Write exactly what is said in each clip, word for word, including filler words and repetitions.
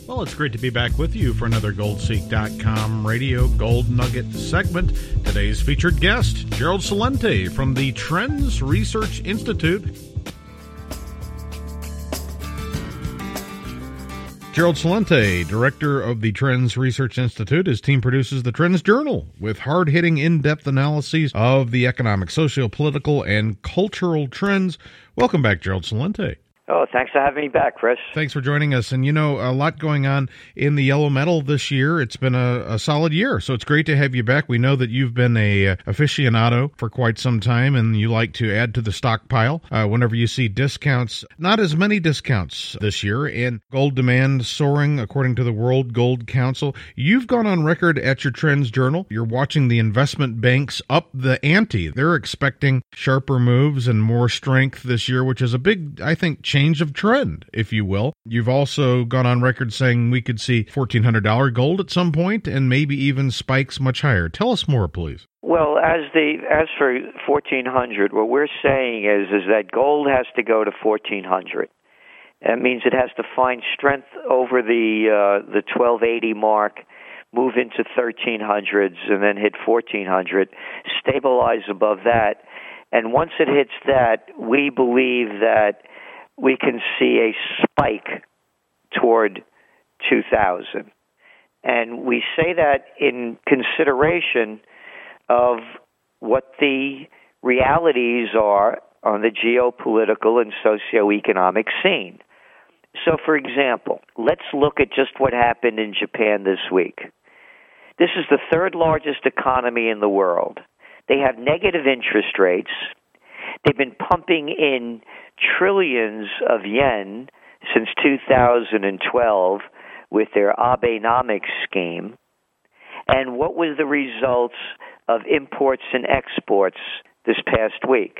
Well, it's great to be back with you for another gold seek dot com radio Gold Nugget segment. Today's featured guest, Gerald Celente from the Trends Research Institute. Gerald Celente, director of the Trends Research Institute. His team produces the Trends Journal with hard-hitting, in-depth analyses of the economic, socio-political, and cultural trends. Welcome back, Gerald Celente. Oh, thanks for having me back, Chris. Thanks for joining us. And, you know, a lot going on in the yellow metal this year. It's been a, a solid year, so it's great to have you back. We know that you've been a uh, aficionado for quite some time, and you like to add to the stockpile uh, whenever you see discounts. Not as many discounts this year, and gold demand soaring, according to the World Gold Council. You've gone on record at your Trends Journal. You're watching the investment banks up the ante. They're expecting sharper moves and more strength this year, which is a big, I think, change of trend, if you will. You've also gone on record saying we could see fourteen hundred dollars gold at some point and maybe even spikes much higher. Tell us more, please. Well, as the as for fourteen hundred, what we're saying is is that gold has to go to fourteen hundred. That means it has to find strength over the uh, the twelve eighty mark, move into thirteen hundreds, and then hit fourteen hundred, stabilize above that. And once it hits that, we believe that we can see a spike toward two thousand. And we say that in consideration of what the realities are on the geopolitical and socioeconomic scene. So, for example, let's look at just what happened in Japan this week. This is the third largest economy in the world. They have negative interest rates. They've been pumping in trillions of yen since two thousand twelve with their Abenomics scheme. And what was the results of imports and exports this past week?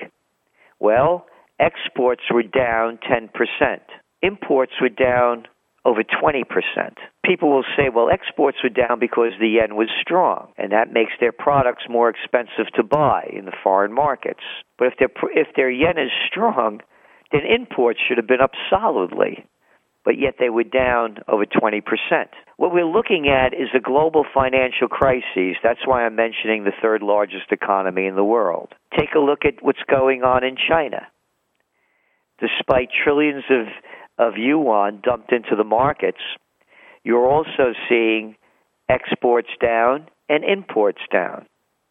Well, exports were down ten percent. Imports were down over twenty percent. People will say, well, exports were down because the yen was strong, and that makes their products more expensive to buy in the foreign markets. But if their if their yen is strong, then imports should have been up solidly, but yet they were down over twenty percent. What we're looking at is a global financial crisis. That's why I'm mentioning the third largest economy in the world. Take a look at what's going on in China. Despite trillions of, of yuan dumped into the markets, you're also seeing exports down and imports down.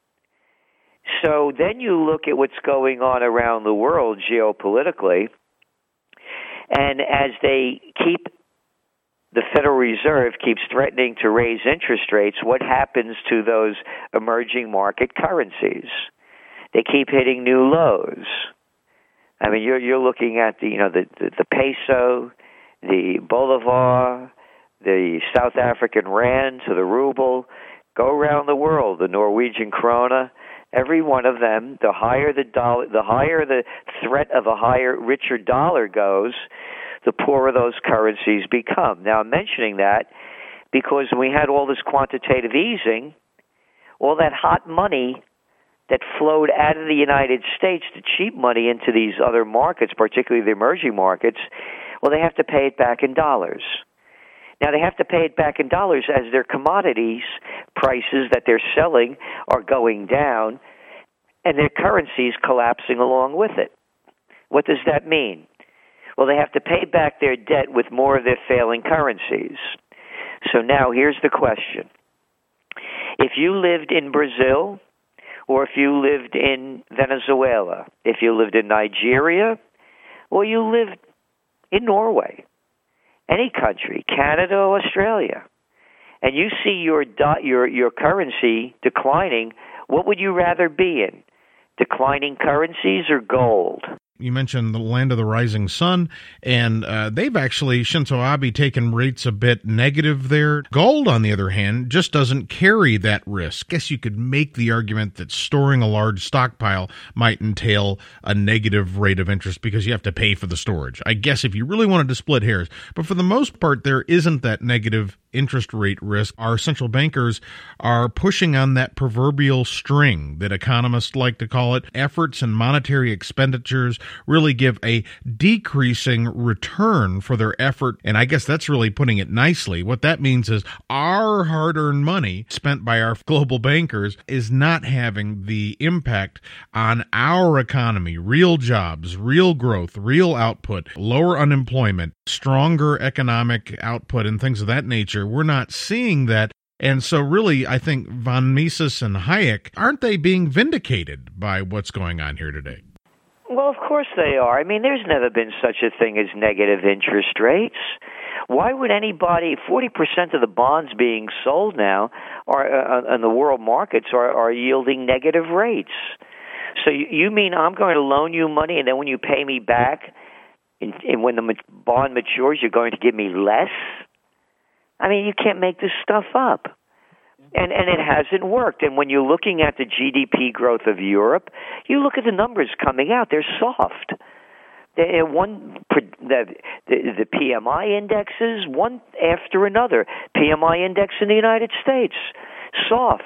So then you look at what's going on around the world geopolitically, and as they keep, the Federal Reserve keeps threatening to raise interest rates, what happens to those emerging market currencies? They keep hitting new lows. I mean, you're you're looking at the you know the the, the peso, the bolivar, the South African rand to the ruble. Go around the world, the Norwegian krona. Every one of them, the higher the dollar, the higher the threat of a higher, richer dollar goes, the poorer those currencies become. Now, I'm mentioning that because when we had all this quantitative easing, all that hot money that flowed out of the United States, the cheap money into these other markets, particularly the emerging markets, well, they have to pay it back in dollars. Now, they have to pay it back in dollars as their commodities prices that they're selling are going down and their currency is collapsing along with it. What does that mean? Well, they have to pay back their debt with more of their failing currencies. So now here's the question. If you lived in Brazil, or if you lived in Venezuela, if you lived in Nigeria, or you lived in Norway, any country, Canada, Australia, and you see your do- your your currency declining, what would you rather be in? Declining currencies or gold? You mentioned the land of the rising sun, and uh, they've actually, Shinzo Abe, taken rates a bit negative there. Gold, on the other hand, just doesn't carry that risk. Guess you could make the argument that storing a large stockpile might entail a negative rate of interest because you have to pay for the storage. I guess if you really wanted to split hairs. But for the most part, there isn't that negative interest rate risk, our central bankers are pushing on that proverbial string that economists like to call it. Efforts and monetary expenditures really give a decreasing return for their effort. And I guess that's really putting it nicely. What that means is our hard-earned money spent by our global bankers is not having the impact on our economy, real jobs, real growth, real output, lower unemployment, stronger economic output, and things of that nature. We're not seeing that. And so really, I think von Mises and Hayek, aren't they being vindicated by what's going on here today? Well, of course they are. I mean, there's never been such a thing as negative interest rates. Why would anybody, forty percent of the bonds being sold now are, uh, in the world markets are, are yielding negative rates? So you, you mean I'm going to loan you money, and then when you pay me back, and, and when the bond matures, you're going to give me less? I mean, you can't make this stuff up. And and it hasn't worked. And when you're looking at the G D P growth of Europe, you look at the numbers coming out, they're soft. They're one the, the the P M I indexes, one after another. P M I index in the United States, soft.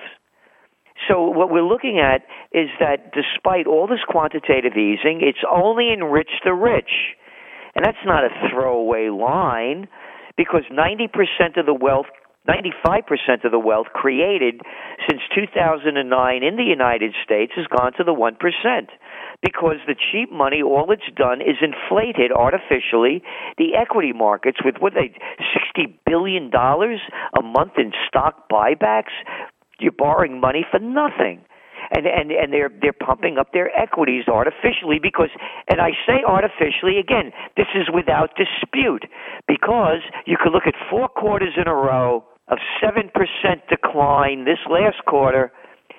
So what we're looking at is that despite all this quantitative easing, it's only enriched the rich. And that's not a throwaway line, because ninety percent of the wealth ninety-five percent of the wealth created since two thousand nine in the United States has gone to the one percent, because the cheap money, all it's done is inflated artificially the equity markets with, what they, sixty billion dollars a month in stock buybacks. You're borrowing money for nothing. And, and and they're they're pumping up their equities artificially because, and I say artificially again, this is without dispute, because you could look at four quarters in a row of seven percent decline this last quarter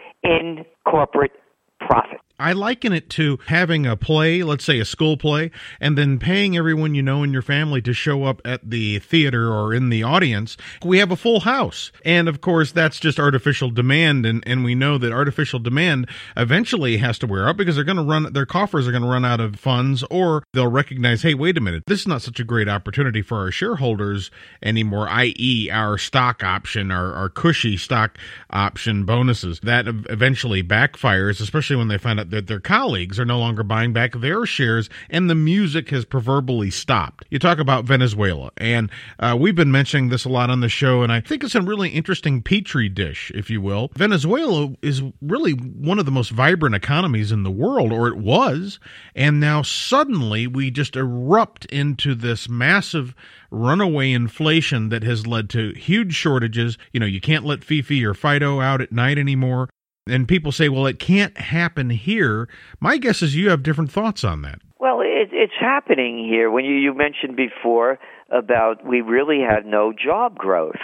in corporate profit. I liken it to having a play, let's say a school play, and then paying everyone you know in your family to show up at the theater or in the audience. We have a full house. And of course, that's just artificial demand. And, and we know that artificial demand eventually has to wear up, because they're going to run, their coffers are going to run out of funds, or they'll recognize, hey, wait a minute, this is not such a great opportunity for our shareholders anymore, that is our stock option, our, our cushy stock option bonuses. That eventually backfires, especially when they find out that their colleagues are no longer buying back their shares, and the music has proverbially stopped. You talk about Venezuela, and uh, we've been mentioning this a lot on the show, and I think it's a really interesting petri dish, if you will. Venezuela is really one of the most vibrant economies in the world, or it was, and now suddenly we just erupt into this massive runaway inflation that has led to huge shortages. You know, you can't let Fifi or Fido out at night anymore. And people say, well, it can't happen here. My guess is you have different thoughts on that. Well, it, it's happening here. When you, you mentioned before about we really had no job growth.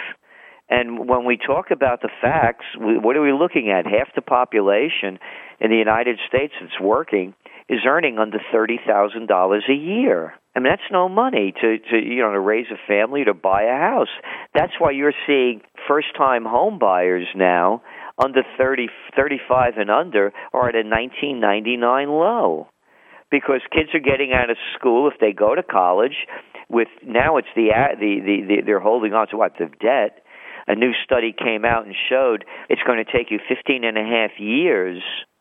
And when we talk about the facts, we, what are we looking at? Half the population in the United States that's working is earning under thirty thousand dollars a year. I mean, that's no money to, to, you know, to raise a family, to buy a house. That's why you're seeing first-time home buyers now under thirty, thirty-five and under are at a nineteen ninety-nine low, because kids are getting out of school if they go to college. With now, it's the the the, the they're holding on to what, the debt. A new study came out and showed it's going to take you fifteen and a half years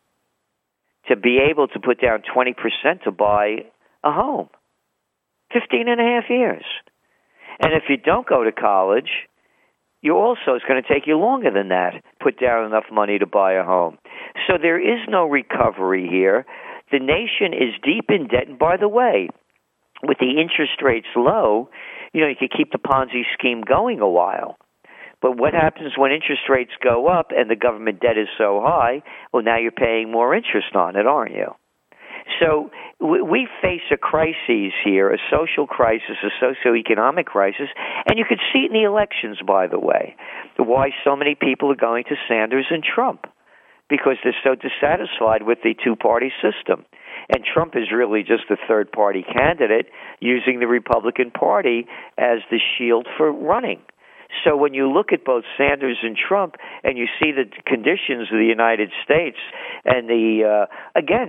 to be able to put down twenty percent to buy a home. Fifteen and a half years, and if you don't go to college, you also, it's going to take you longer than that, put down enough money to buy a home. So there is no recovery here. The nation is deep in debt. And by the way, with the interest rates low, you know, you could keep the Ponzi scheme going a while. But what happens when interest rates go up and the government debt is so high? Well, now you're paying more interest on it, aren't you? So we face a crisis here, a social crisis, a socioeconomic crisis, and you could see it in the elections, by the way, why so many people are going to Sanders and Trump, because they're so dissatisfied with the two-party system. And Trump is really just a third-party candidate using the Republican Party as the shield for running. So when you look at both Sanders and Trump and you see the conditions of the United States and the, uh, again,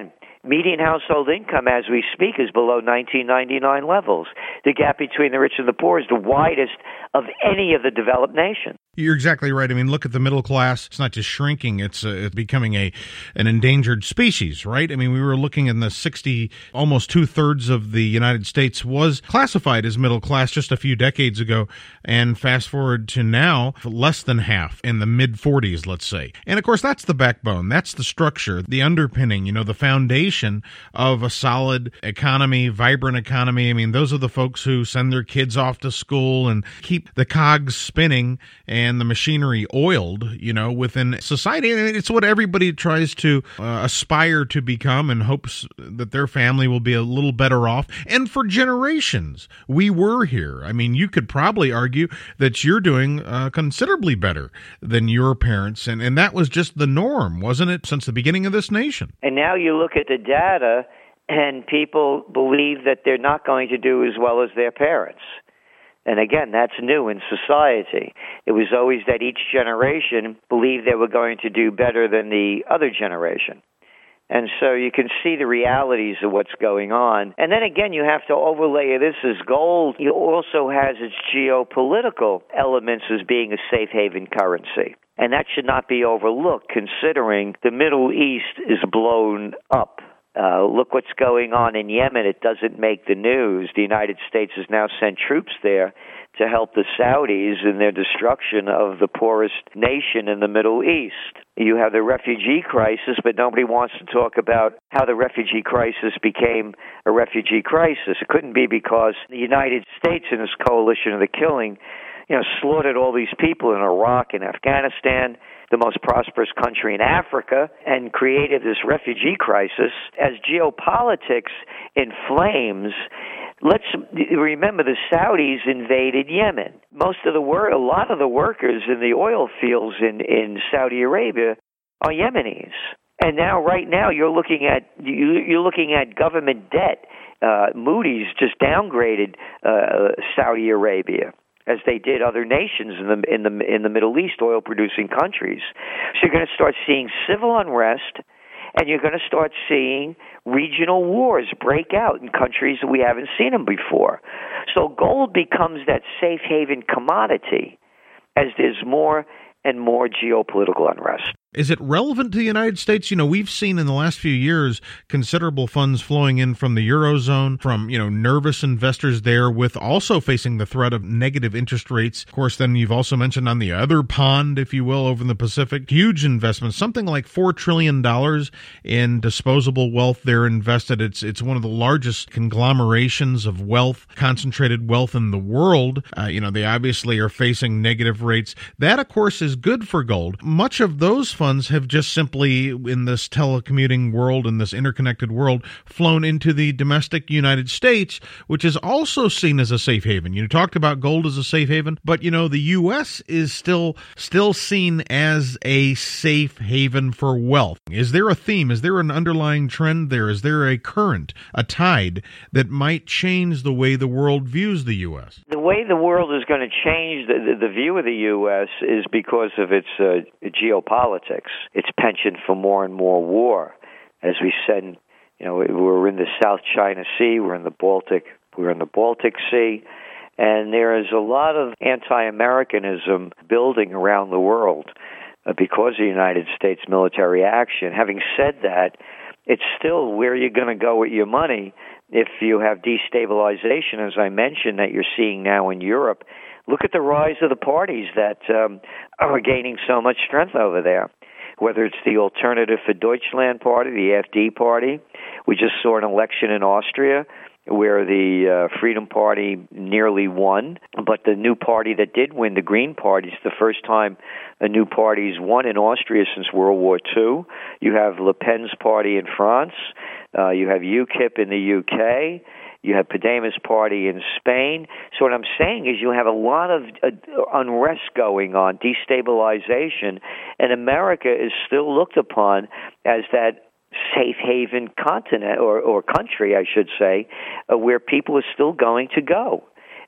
Median household income, as we speak, is below nineteen ninety-nine levels. The gap between the rich and the poor is the widest of any of the developed nations. You're exactly right. I mean, look at the middle class. It's not just shrinking; it's uh, it's becoming a an endangered species, right? I mean, we were looking in the sixty, almost two thirds of the United States was classified as middle class just a few decades ago, and fast forward to now, less than half in the mid forties, let's say. And of course, that's the backbone, that's the structure, the underpinning, you know, the foundation of a solid economy, vibrant economy. I mean, those are the folks who send their kids off to school and keep the cogs spinning and the machinery oiled, you know, within society. And it's what everybody tries to uh, aspire to become and hopes that their family will be a little better off. And for generations, we were here. I mean, you could probably argue that you're doing uh, considerably better than your parents. And, and that was just the norm, wasn't it, since the beginning of this nation? And now you look at the data, and people believe that they're not going to do as well as their parents. And again, that's new in society. It was always that each generation believed they were going to do better than the other generation. And so you can see the realities of what's going on. And then again, you have to overlay this as gold. It also has its geopolitical elements as being a safe haven currency. And that should not be overlooked, considering the Middle East is blown up. Uh, look what's going on in Yemen. It doesn't make the news. The United States has now sent troops there to help the Saudis in their destruction of the poorest nation in the Middle East. You have the refugee crisis, but nobody wants to talk about how the refugee crisis became a refugee crisis. It couldn't be because the United States in this coalition of the killing, you know, slaughtered all these people in Iraq and Afghanistan, the most prosperous country in Africa, and created this refugee crisis. As geopolitics inflames, let's remember the Saudis invaded Yemen. Most of the work, a lot of the workers in the oil fields in, in Saudi Arabia are Yemenis. And now, right now, you're looking at you, you're looking at government debt. Uh, Moody's just downgraded uh, Saudi Arabia, as they did other nations in the in the in the Middle East, oil-producing countries. So you're going to start seeing civil unrest, and you're going to start seeing regional wars break out in countries that we haven't seen them before. So gold becomes that safe haven commodity as there's more and more geopolitical unrest. Is it relevant to the United States? You know, we've seen in the last few years considerable funds flowing in from the Eurozone, from, you know, nervous investors there with also facing the threat of negative interest rates. Of course, then you've also mentioned on the other pond, if you will, over in the Pacific, huge investments, something like four trillion dollars in disposable wealth there invested. It's it's one of the largest conglomerations of wealth, concentrated wealth in the world. Uh, you know, they obviously are facing negative rates. That, of course, is good for gold. Much of those funds funds have just simply, in this telecommuting world, in this interconnected world, flown into the domestic United States, which is also seen as a safe haven. You talked about gold as a safe haven, but, you know, the U S is still still seen as a safe haven for wealth. Is there a theme? Is there an underlying trend there? Is there a current, a tide that might change the way the world views the U S? The way the world is going to change the, the, the view of the U S is because of its uh, geopolitics. Its penchant for more and more war. As we said, you know, we're in the South China Sea, we're in the Baltic, we're in the Baltic Sea, and there is a lot of anti-Americanism building around the world uh, because of the United States military action. Having said that, it's still where you're going to go with your money if you have destabilization, as I mentioned, that you're seeing now in Europe. Look at the rise of the parties that um, are gaining so much strength over there, whether it's the Alternative for Deutschland party, the A F D party. We just saw an election in Austria where the uh, Freedom Party nearly won, but the new party that did win, the Green Party, is the first time a new party's won in Austria since World War Two. You have Le Pen's party in France. Uh, you have UKIP in the U K. You have Podemos party in Spain. So what I'm saying is you have a lot of uh, unrest going on, destabilization, and America is still looked upon as that safe haven continent or, or country, I should say, uh, where people are still going to go.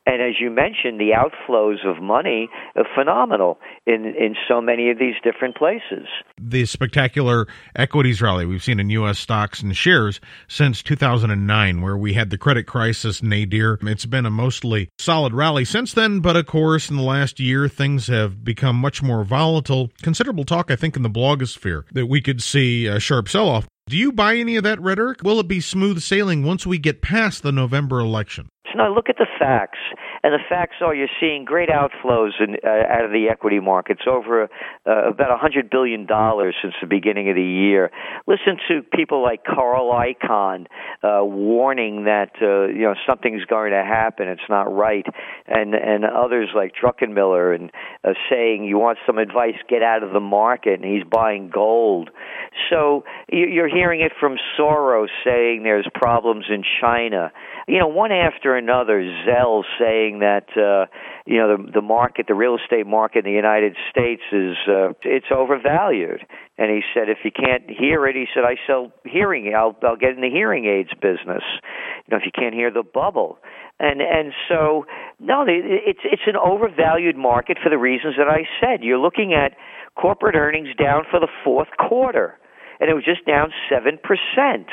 And as you mentioned, the outflows of money are phenomenal in, in so many of these different places. The spectacular equities rally we've seen in U S stocks and shares since two thousand nine, where we had the credit crisis nadir. It's been a mostly solid rally since then, but of course, in the last year, things have become much more volatile. Considerable talk, I think, in the blogosphere that we could see a sharp sell-off. Do you buy any of that rhetoric? Will it be smooth sailing once we get past the November election? No, look at the facts. And the facts are you're seeing great outflows in, uh, out of the equity markets, over uh, about one hundred billion dollars since the beginning of the year. Listen to people like Carl Icahn uh, warning that uh, you know something's going to happen, it's not right, and and others like Druckenmiller and uh, saying you want some advice, get out of the market, and he's buying gold. So you're hearing it from Soros saying there's problems in China. You know, one after another, Zell saying that, uh, you know, the, the market, the real estate market in the United States is, uh, it's overvalued. And he said, if you can't hear it, he said, I sell hearing, I'll, I'll get in the hearing aids business. You know, if you can't hear the bubble. And, and so, no, it's, it's an overvalued market for the reasons that I said. You're looking at corporate earnings down for the fourth quarter, and it was just down seven percent.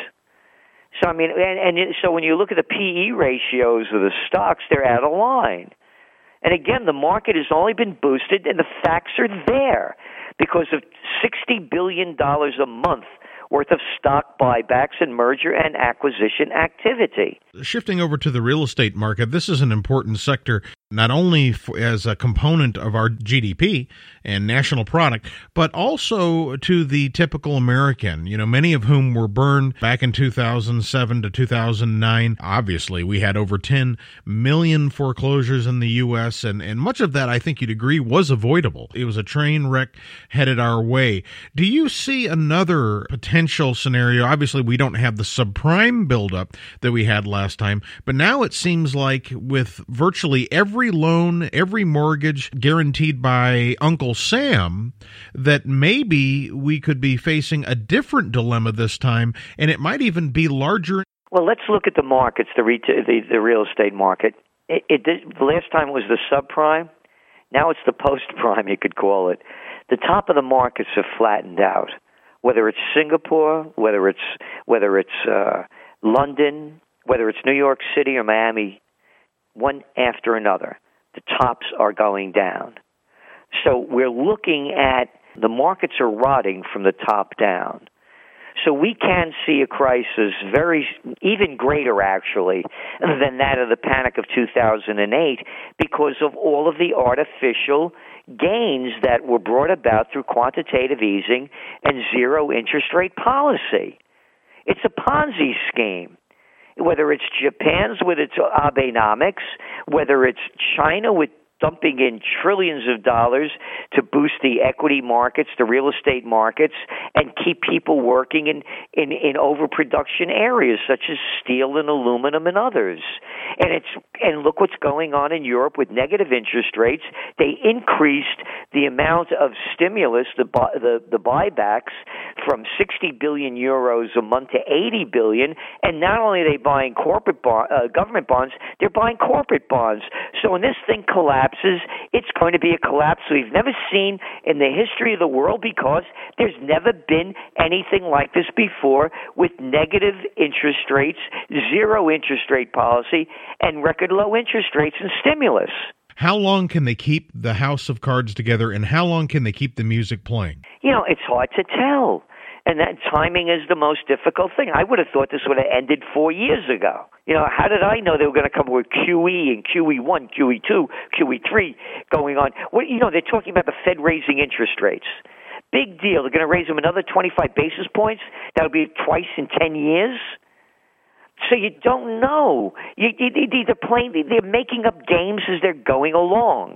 So, I mean, and, and so when you look at the P E ratios of the stocks, they're out of line. And again, the market has only been boosted, and the facts are there, because of sixty billion dollars a month worth of stock buybacks and merger and acquisition activity. Shifting over to the real estate market, this is an important sector, not only for, as a component of our G D P and national product, but also to the typical American, you know, many of whom were burned back in two thousand seven to two thousand nine. Obviously, we had over ten million foreclosures in the U S, and, and much of that, I think you'd agree, was avoidable. It was a train wreck headed our way. Do you see another potential scenario? Obviously, we don't have the subprime buildup that we had last time, but now it seems like with virtually every loan, every mortgage guaranteed by Uncle Sam, that maybe we could be facing a different dilemma this time, and it might even be larger. Well, let's look at the markets, the retail, the, the real estate market. It, it, the last time it was the subprime. Now it's the post-prime, you could call it. The top of the markets have flattened out. Whether it's Singapore, whether it's whether it's uh, London, whether it's New York City or Miami, one after another, the tops are going down. So we're looking at the markets are rotting from the top down. So we can see a crisis very, even greater actually, than that of the panic of two thousand eight, because of all of the artificial gains that were brought about through quantitative easing and zero interest rate policy. It's a Ponzi scheme. Whether it's Japan's with its Abenomics, whether it's China with dumping in trillions of dollars to boost the equity markets, the real estate markets, and keep people working in, in, in overproduction areas such as steel and aluminum and others. And it's and look what's going on in Europe with negative interest rates. They increased the amount of stimulus, the the, the buybacks, from sixty billion euros a month to eighty billion. And not only are they buying corporate bond, uh, government bonds, they're buying corporate bonds. So when this thing collapses, it's going to be a collapse we've never seen in the history of the world, because there's never been anything like this before, with negative interest rates, zero interest rate policy, and record low interest rates and stimulus. How long can they keep the house of cards together, and how long can they keep the music playing? You know, it's hard to tell. And that timing is the most difficult thing. I would have thought this would have ended four years ago. You know, how did I know they were going to come with Q E and Q E one, Q E two, Q E three going on? Well, you know, they're talking about the Fed raising interest rates. Big deal. They're going to raise them another twenty-five basis points. That'll be twice in ten years. So you don't know. You, you, they're playing. They're making up games as they're going along.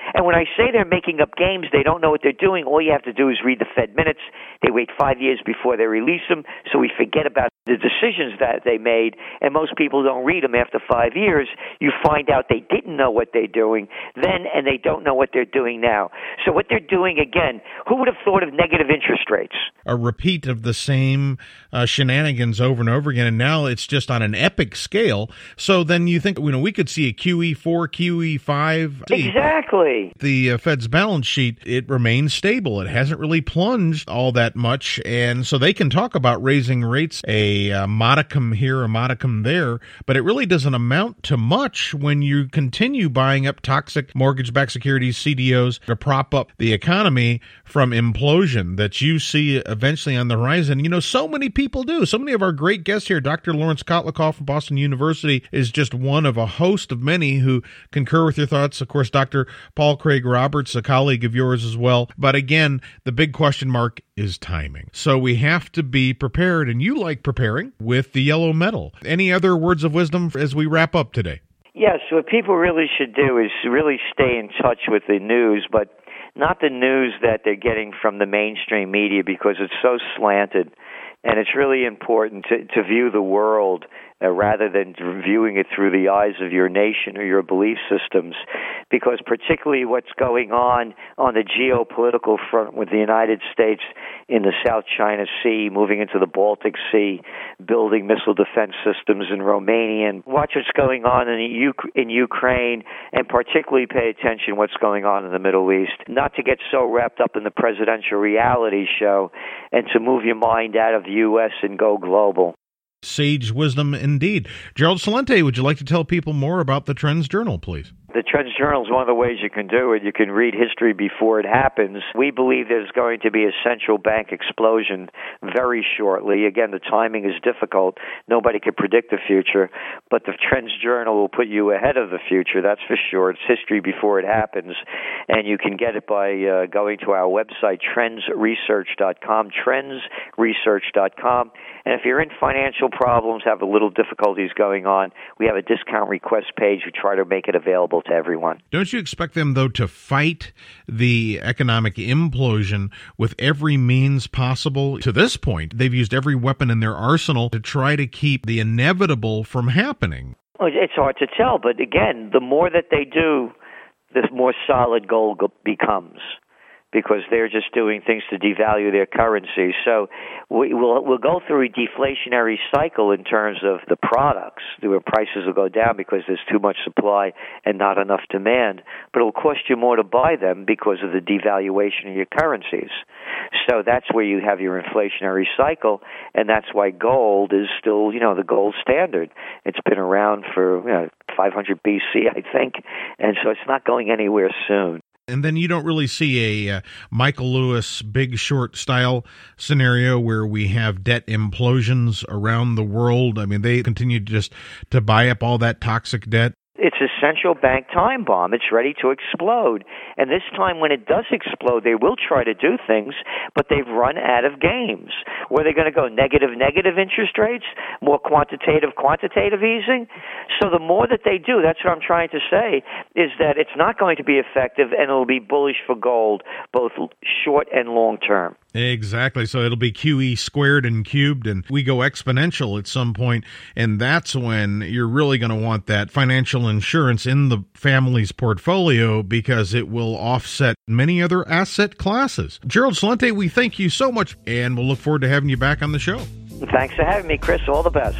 And when I say they're making up games, they don't know what they're doing. All you have to do is read the Fed minutes. They wait five years before they release them, so we forget about the decisions that they made, and most people don't read them after five years. You find out they didn't know what they're doing then, and they don't know what they're doing now. So what they're doing, again, who would have thought of negative interest rates? A repeat of the same uh, shenanigans over and over again, and now it's just on an epic scale. So then you think, you know, we could see a Q E four, Q E five. Exactly. The uh, Fed's balance sheet, it remains stable. It hasn't really plunged all that much, and so they can talk about raising rates a a modicum here, a modicum there, but it really doesn't amount to much when you continue buying up toxic mortgage-backed securities, C D Os, to prop up the economy from implosion that you see eventually on the horizon. You know, so many people do. So many of our great guests here, Doctor Lawrence Kotlikoff from Boston University is just one of a host of many who concur with your thoughts. Of course, Doctor Paul Craig Roberts, a colleague of yours as well. But again, the big question mark is timing. So we have to be prepared, and you like preparing with the yellow metal. Any other words of wisdom as we wrap up today? Yes, what people really should do is really stay in touch with the news, but not the news that they're getting from the mainstream media, because it's so slanted. And it's really important to, to view the world uh, rather than viewing it through the eyes of your nation or your belief systems, because particularly what's going on on the geopolitical front with the United States in the South China Sea, moving into the Baltic Sea, building missile defense systems in Romania, and watch what's going on in, U- in Ukraine, and particularly pay attention to what's going on in the Middle East. Not to get so wrapped up in the presidential reality show, and to move your mind out of the U S and go global. Sage wisdom indeed. Gerald Celente, would you like to tell people more about the Trends Journal, please? The Trends Journal is one of the ways you can do it. You can read history before it happens. We believe there's going to be a central bank explosion very shortly. Again, the timing is difficult. Nobody can predict the future, but the Trends Journal will put you ahead of the future, that's for sure. It's history before it happens, and you can get it by uh, going to our website, trends research dot com, trends research dot com. And if you're in financial problems, have a little difficulties going on, we have a discount request page. We try to make it available to everyone. Don't you expect them, though, to fight the economic implosion with every means possible? To this point, they've used every weapon in their arsenal to try to keep the inevitable from happening. Well, it's hard to tell, but again, the more that they do, the more solid gold becomes, because they're just doing things to devalue their currency. So we, we'll, we'll go through a deflationary cycle in terms of the products, where prices will go down because there's too much supply and not enough demand. But it will cost you more to buy them because of the devaluation of your currencies. So that's where you have your inflationary cycle, and that's why gold is still, you know, the gold standard. It's been around for, you know, five hundred B C, I think, and so it's not going anywhere soon. And then you don't really see a uh, Michael Lewis Big Short style scenario where we have debt implosions around the world. I mean, they continue just to buy up all that toxic debt. It's a central bank time bomb. It's ready to explode. And this time when it does explode, they will try to do things, but they've run out of games. Where they're going to go negative, negative interest rates, more quantitative, quantitative easing. So the more that they do, that's what I'm trying to say, is that it's not going to be effective, and it'll be bullish for gold, both short and long term. Exactly. So it'll be Q E squared and cubed, and we go exponential at some point, and that's when you're really going to want that financial insurance in the family's portfolio, because it will offset many other asset classes. Gerald Celente, we thank you so much, and we'll look forward to having you back on the show. Thanks for having me, Chris. All the best.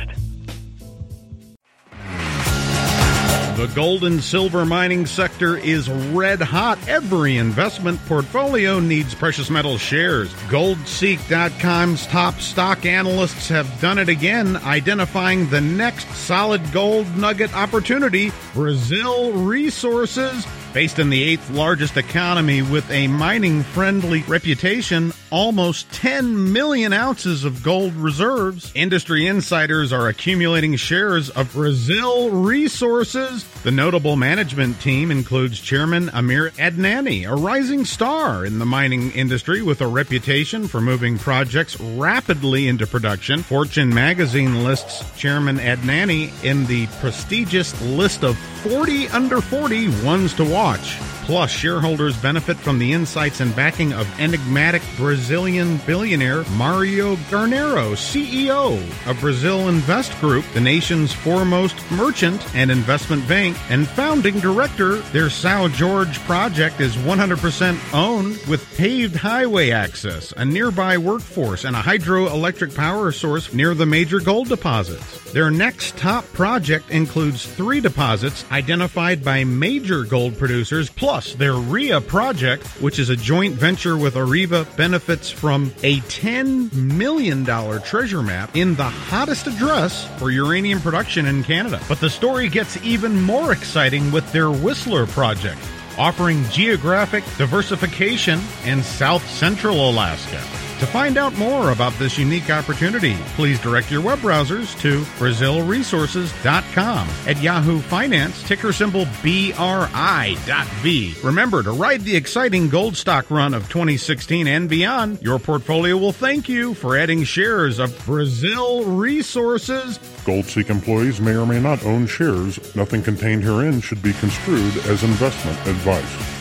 The gold and silver mining sector is red hot. Every investment portfolio needs precious metal shares. gold seek dot com's top stock analysts have done it again, identifying the next solid gold nugget opportunity, Brazil Resources. Based in the eighth largest economy with a mining-friendly reputation, almost ten million ounces of gold reserves. Industry insiders are accumulating shares of Brazil Resources. The notable management team includes Chairman Amir Adnani, a rising star in the mining industry with a reputation for moving projects rapidly into production. Fortune magazine lists Chairman Adnani in the prestigious list of forty under forty ones to watch. Plus, shareholders benefit from the insights and backing of enigmatic Brazilian billionaire Mario Garnero, C E O of Brazil Invest Group, the nation's foremost merchant and investment bank, and founding director. Their São Jorge project is one hundred percent owned with paved highway access, a nearby workforce, and a hydroelectric power source near the major gold deposits. Their next top project includes three deposits identified by major gold producers, plus their R I A project, which is a joint venture with Areva, benefits from a ten million dollars treasure map in the hottest address for uranium production in Canada. But the story gets even more exciting with their Whistler project, offering geographic diversification in South Central Alaska. To find out more about this unique opportunity, please direct your web browsers to Brazil Resources dot com. At Yahoo Finance, ticker symbol B R I dot V. Remember to ride the exciting gold stock run of twenty sixteen and beyond. Your portfolio will thank you for adding shares of Brazil Resources. GoldSeek employees may or may not own shares. Nothing contained herein should be construed as investment advice.